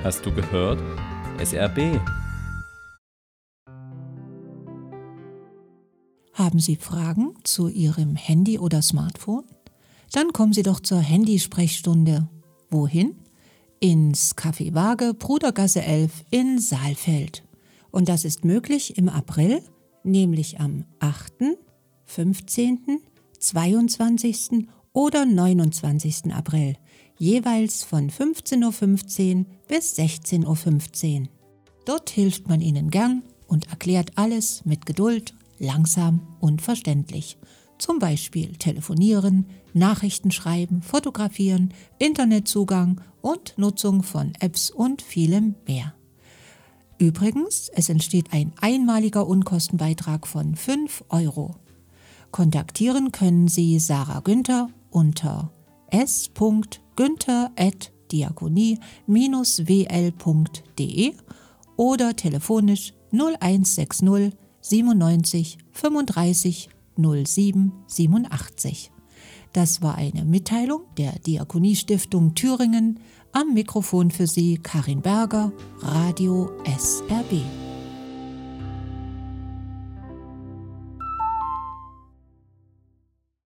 Hast du gehört? SRB. Haben Sie Fragen zu Ihrem Handy oder Smartphone? Dann kommen Sie doch zur Handysprechstunde. Wohin? Ins Café Waage, Brudergasse 11 in Saalfeld. Und das ist möglich im April, nämlich am 8., 15., 22. oder 29. April, jeweils von 15:15 Uhr bis 16:15 Uhr. Dort hilft man Ihnen gern und erklärt alles mit Geduld, langsam und verständlich. Zum Beispiel telefonieren, Nachrichten schreiben, fotografieren, Internetzugang und Nutzung von Apps und vielem mehr. Übrigens, es entsteht ein einmaliger Unkostenbeitrag von 5 €. Kontaktieren können Sie Sarah Günther unter s.günther@diakonie-wl.de oder telefonisch 0160 97 35 07 87. Das war eine Mitteilung der Diakoniestiftung Thüringen. Am Mikrofon für Sie Karin Berger, Radio SRB.